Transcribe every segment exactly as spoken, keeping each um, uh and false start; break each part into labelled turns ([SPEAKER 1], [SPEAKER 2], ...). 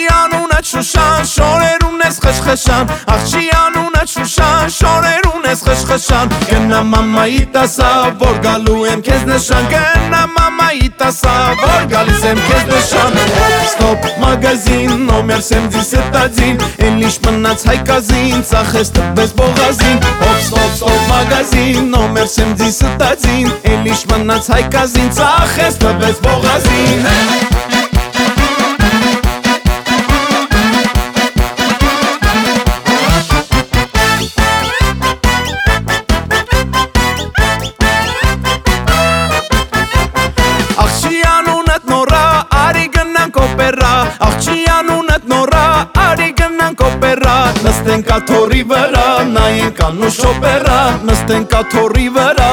[SPEAKER 1] անունը Շուշան, շորերուն ես խշխշան, աղջի անունը Շուշան, շորերուն ես խշխշան, գնա մամայի տասա, որ գալու եմ քեզ նշան, գնա մամայի տասա, որ գալիս եմ քեզ նշան, ստոպ մագազին, նոմեր семьдесят один, էլիշ մնաց հայկազին, ծախես տպես բողազին, հոպ ստոպ ստոպ մագազին, նոմեր семьдесят один, էլիշ մնաց հայկազին, ծախես տպես բողազին Աղջի անունդ նորա, արի գնանք օպերա, աղջի անունդ նորա, արի գնանք օպերա, նստենք աթոռի վրա, նայենք անուշ օպերա, նստենք աթոռի վրա,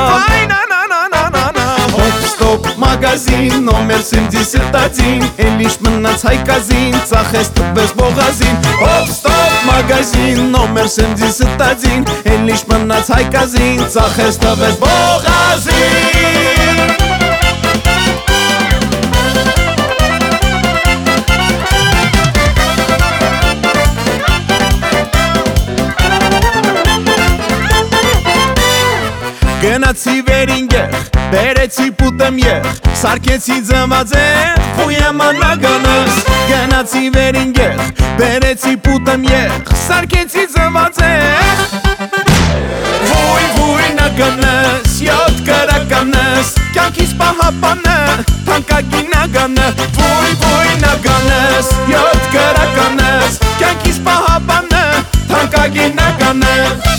[SPEAKER 1] հոպ ստոպ մագազին, նոմեր семьдесят один, էլիշ մնաց հայկազին, ծախես տպես բողազին, հոպ ստոպ մագազին, նոմեր семьдесят один, էլիշ մնաց հայկազին, ծախես տպես բողազին Գնացի վերինգեղ, բերեցի պուտեմ եխ, սարկեցի ձմաձեղ, վույեմանագանս Գնացի վերինգեղ, բերեցի պուտեմ եխ, սարկեցի ձմաձեղ Վույ վույ նագանս, յոտ կրականս, կյանքիս պահապանը, թանկագին նագանը Վույ վույ նագանս, յոտ կրականս, կյանքիս պահապանը, թանկագին նագանը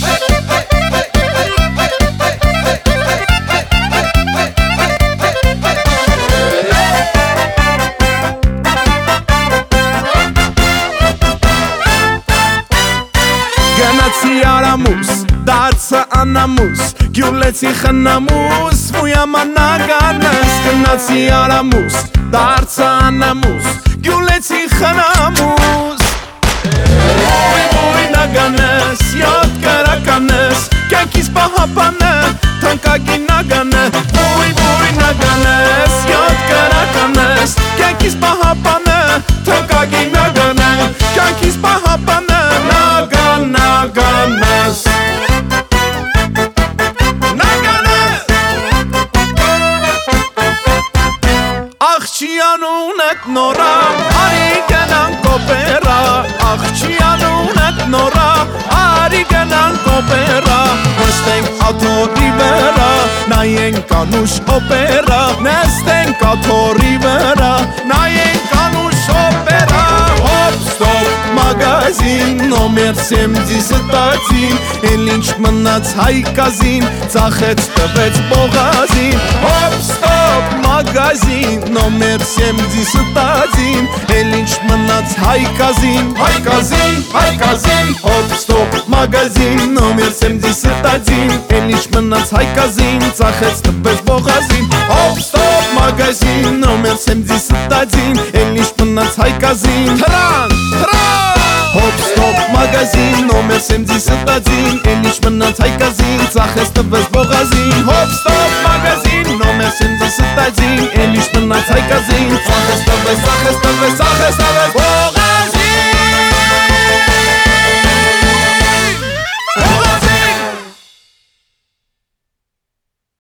[SPEAKER 1] Գնացի արամուս, դարձա անամուս, գյուլեցի խնամուս, վույամանագանս Գնացի արամուս, դարձա անամուս, գյուլեցի խնամուս Վույ վույ նագանս, յոտ կրականս, կյանքիս պահապանը, թանկագին նագանը Վույ վույ նագանս, յոտ կրականս, կյանքիս պահապանը, թանկագին նագանը Կյանքիս պահապանը, նագան, նագանս Աղջի անունդ նորա, արի գնանք օպերա Աղջի անունդ նորա, արի գնանք օպերա Նստենք աթոռի վրա, նայենք անուշ օպերա Նստենք աթոռի վրա, նայենք անուշ օպերա Հոպ ստոպ մագազին, նոմեր семьдесят один, էլ ինչ մնաց հայկազին, ծախեց տվեց բողազին Հոպ ստոպ մագազին, նոմեր семьдесят один, էլ ինչ մնաց հայկազին, հայկազին, հայկազին Հոպ ստոպ մագազին, նոմեր семьдесят один, էլ ինչ մնաց հայկազին, ծախեց տվեց բողազին Հոպ ստոպ մագազին, նոմեր семьдесят один, էլ ինչ մնաց հայկազին, թրան, թրան Հոպ ստոպ մագազին, նոմեր семьдесят один, էլ ինչ մնաց հայկազին, ծախեց տվեց բողազին Հոպ ստոպ մագազին, նոմեր семьдесят один, էլ ինչ մնաց հայկազին, ծախեց տվեց, ծախեց տվեց, ծախեց տվեց բողազին